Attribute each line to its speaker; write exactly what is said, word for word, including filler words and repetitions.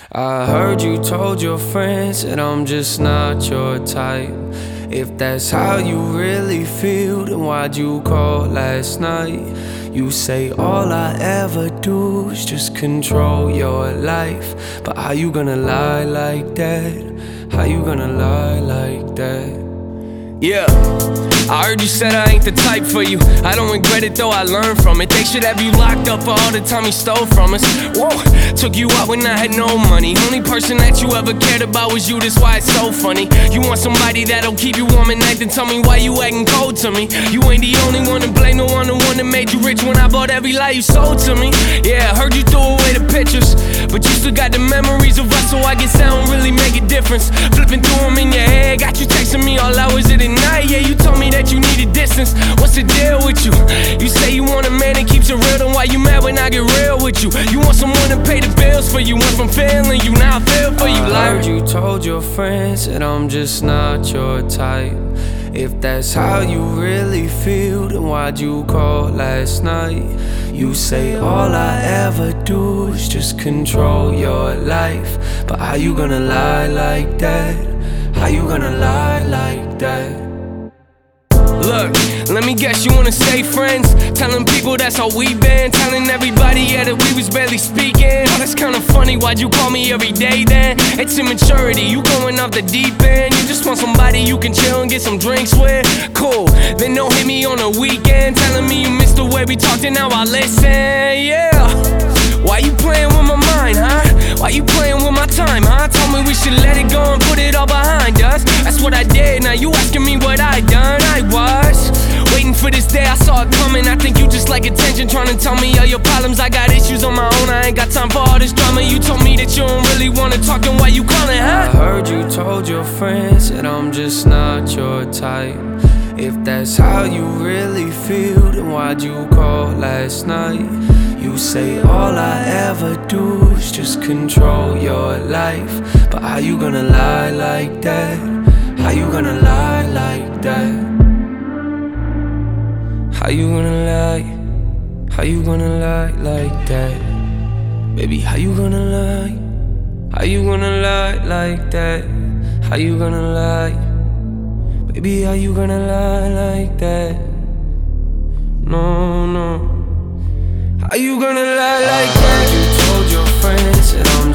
Speaker 1: I heard you told your friends that I'm just not your type. If that's how you really feel, then why'd you call last night? You say all I ever do is just control your life. But how you gonna lie like that? How you gonna lie like that? Yeah, I heard you said I ain't the type for you. I don't regret it though, I learned from it. They should have you locked up for all the time you stole from us. Whoa, took you out when I had no money. Only person that you ever cared about was you, that's why it's so funny. You want somebody that'll keep you warm at night, then tell me why you acting cold to me. You ain't the only one to blame, the one the one that made you rich when I bought every lie you sold to me. Yeah, I heard you threw away the pictures, but you still got the memories of us, so I guess that don't really make a difference. Flipping through them in your head, got you texting me all hours of the night. Yeah, you told me that you needed distance. What's the deal with you? You say you want a man that keeps it real, then why you mad when I get real with you? You want someone to pay the bills for you. Went from failing you, now I feel for you. I heard you told your friends that I'm just not your type. If that's how you really feel, then why'd you call last night? You say all I ever do is just control your life. But how you gonna lie like that? How you gonna lie like that? Look, let me guess, you wanna stay friends? Telling people that's how we been. Telling everybody, yeah, that we was barely speaking. Oh, that's kinda funny, why'd you call me every day then? It's immaturity, you going off the deep end. You just want somebody you can chill and get some drinks with. Cool, then don't hit me on the weekend. Telling me you missed the way we talked and now I listen, yeah. Why you playing with my mind, huh? Why you playing with my time, huh? Told me we should let it go and put it all behind us. That's what I did, now you asking me what I done. I was waiting for this day, I saw it coming. I think you just like attention, trying to tell me all your problems. I got issues on my own, I ain't got time for all this drama. You told me that you don't really wanna talk, and why you calling, huh? I heard you told your friends that I'm just not your type. If that's how you really feel, then why'd you call last night? You say all I ever do is just control your life. But how you gonna lie like that? How you gonna lie like that? How you gonna lie? How you gonna lie like that? Baby, how you gonna lie? How you gonna lie like that? How you gonna lie? Baby, how you gonna lie like that? No, no. How you gonna lie like that? You told your friends that I'm